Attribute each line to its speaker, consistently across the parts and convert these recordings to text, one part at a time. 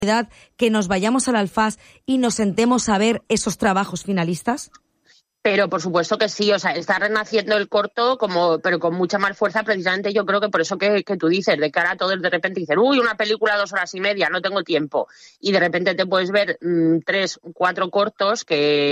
Speaker 1: que nos vayamos al Alfás y nos sentemos a ver esos trabajos finalistas?
Speaker 2: Pero por supuesto que sí, o sea, está renaciendo el corto pero con mucha más fuerza, precisamente yo creo que por eso que tú dices, de cara a todos de repente dicen, una película 2 horas y media, no tengo tiempo, y de repente te puedes ver 3, 4 cortos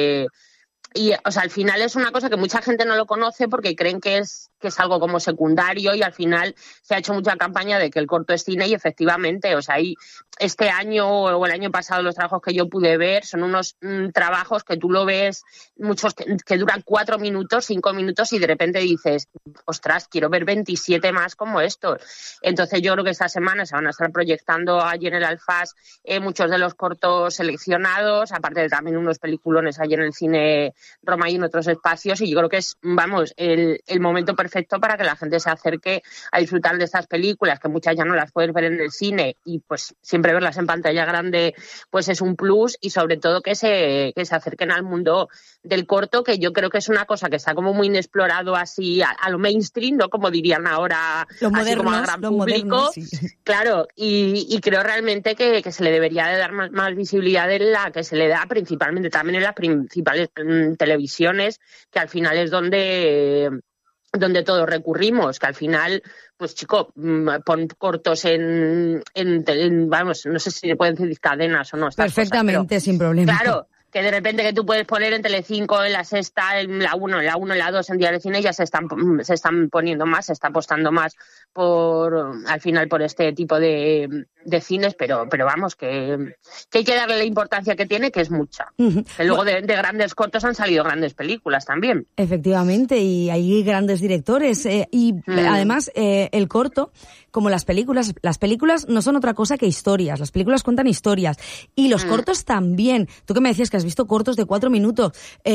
Speaker 2: y, o sea, al final es una cosa que mucha gente no lo conoce porque creen que es algo como secundario, y al final se ha hecho mucha campaña de que el corto es cine, y efectivamente, o sea, este año o el año pasado los trabajos que yo pude ver son unos trabajos que tú lo ves, muchos que duran 4 minutos, 5 minutos, y de repente dices, ostras, quiero ver 27 más como estos. Entonces yo creo que esta semana se van a estar proyectando allí en el Alfás muchos de los cortos seleccionados, aparte de también unos peliculones allí en el cine Roma y en otros espacios, y yo creo que es, el momento perfecto para que la gente se acerque a disfrutar de estas películas, que muchas ya no las puedes ver en el cine, y pues siempre verlas en pantalla grande pues es un plus, y sobre todo que se acerquen al mundo del corto, que yo creo que es una cosa que está como muy inexplorado así a lo mainstream, ¿no? Como dirían ahora,
Speaker 1: los
Speaker 2: así
Speaker 1: modernos,
Speaker 2: como al gran público.
Speaker 1: Modernos, sí.
Speaker 2: Claro, y creo realmente que se le debería de dar más visibilidad de la que se le da principalmente también en las principales televisiones, que al final es donde todos recurrimos, que al final, pues chico, pon cortos vamos, no sé si se pueden decir cadenas o no.
Speaker 1: Perfectamente, cosas, pero, sin problema.
Speaker 2: Claro, que de repente que tú puedes poner en Telecinco, en la Sexta, en la 1, en la 2, en Día de Cine, ya se están poniendo más, se está apostando más al final por este tipo de cines, pero vamos, que hay que darle la importancia que tiene, que es mucha. Uh-huh. Que luego de grandes cortos han salido grandes películas también.
Speaker 1: Efectivamente, y hay grandes directores. Además, el corto, como las películas no son otra cosa que historias. Las películas cuentan historias. Y los cortos también. Tú que me decías que has visto cortos de 4 minutos.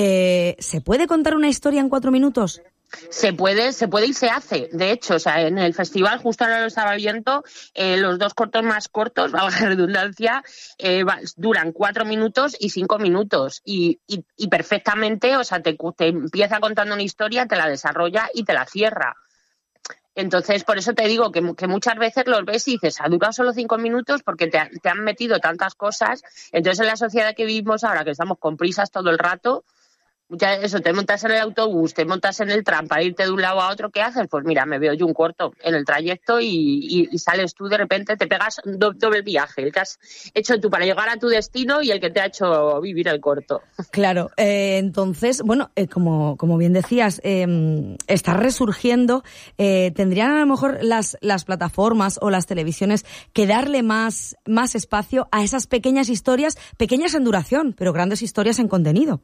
Speaker 1: ¿Se puede contar una historia en 4 minutos?
Speaker 2: Se puede y se hace. De hecho, o sea, en el festival, justo ahora lo estaba viendo, los 2 cortos más cortos, valga la redundancia, duran 4 minutos y 5 minutos. Y perfectamente, o sea, te empieza contando una historia, te la desarrolla y te la cierra. Entonces, por eso te digo que muchas veces los ves y dices, ha durado solo 5 minutos porque te han metido tantas cosas. Entonces, en la sociedad que vivimos ahora, que estamos con prisas todo el rato, eso, te montas en el autobús, te montas en el tram para irte de un lado a otro, ¿qué haces? Pues mira, me veo yo un corto en el trayecto y sales tú, de repente te pegas doble viaje, el que has hecho tú para llegar a tu destino y el que te ha hecho vivir el corto.
Speaker 1: Claro, entonces, bueno, como bien decías, está resurgiendo, tendrían a lo mejor las plataformas o las televisiones que darle más espacio a esas pequeñas historias, pequeñas en duración, pero grandes historias en contenido.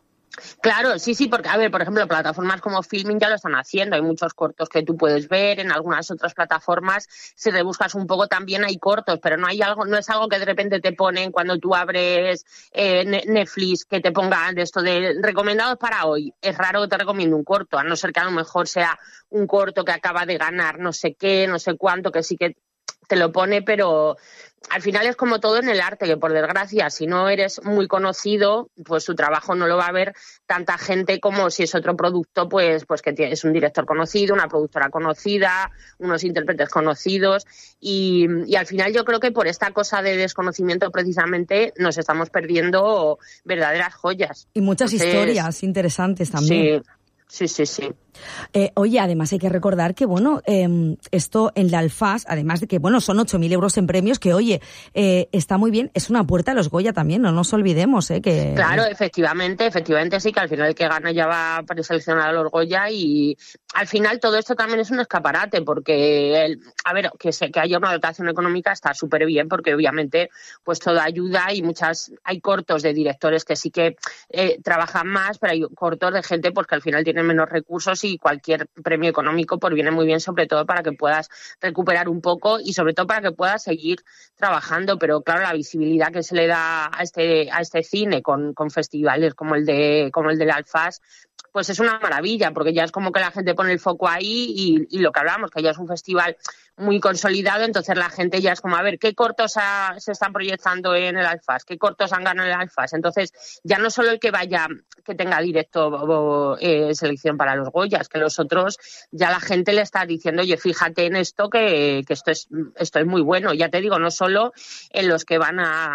Speaker 2: Claro, sí, porque, a ver, por ejemplo, plataformas como Filmin ya lo están haciendo. Hay muchos cortos que tú puedes ver. En algunas otras plataformas, si rebuscas un poco, también hay cortos, pero no es algo que de repente te ponen cuando tú abres Netflix, que te pongan de esto de recomendados para hoy. Es raro que te recomiende un corto, a no ser que a lo mejor sea un corto que acaba de ganar no sé qué, no sé cuánto, que sí que te lo pone, pero al final es como todo en el arte, que por desgracia, si no eres muy conocido, pues tu trabajo no lo va a ver tanta gente como si es otro producto, pues que es un director conocido, una productora conocida, unos intérpretes conocidos, y al final yo creo que por esta cosa de desconocimiento precisamente nos estamos perdiendo verdaderas joyas.
Speaker 1: Y muchas historias interesantes también.
Speaker 2: Sí.
Speaker 1: Oye, además hay que recordar que, bueno, esto en la Alfás, además de que, bueno, son 8.000 euros en premios, que, oye, está muy bien, es una puerta a los Goya también, no nos olvidemos, que...
Speaker 2: Claro, efectivamente sí, que al final el que gana ya va preseleccionado a los Goya, y al final todo esto también es un escaparate, porque, que haya una dotación económica está súper bien, porque obviamente pues todo ayuda, y hay cortos de directores que sí que trabajan más, pero hay cortos de gente pues que al final tienen menos recursos, y cualquier premio económico pues viene muy bien, sobre todo para que puedas recuperar un poco y sobre todo para que puedas seguir trabajando. Pero claro, la visibilidad que se le da a este cine con festivales como el del Alfás, pues es una maravilla, porque ya es como que la gente pone el foco ahí y lo que hablamos, que ya es un festival muy consolidado, entonces la gente ya es como, a ver, ¿qué cortos se están proyectando en el Alfas? ¿Qué cortos han ganado en el Alfas? Entonces, ya no solo el que vaya, que tenga directo selección para los Goyas, que los otros, ya la gente le está diciendo, oye, fíjate en esto, que esto es muy bueno. Ya te digo, no solo en los que van a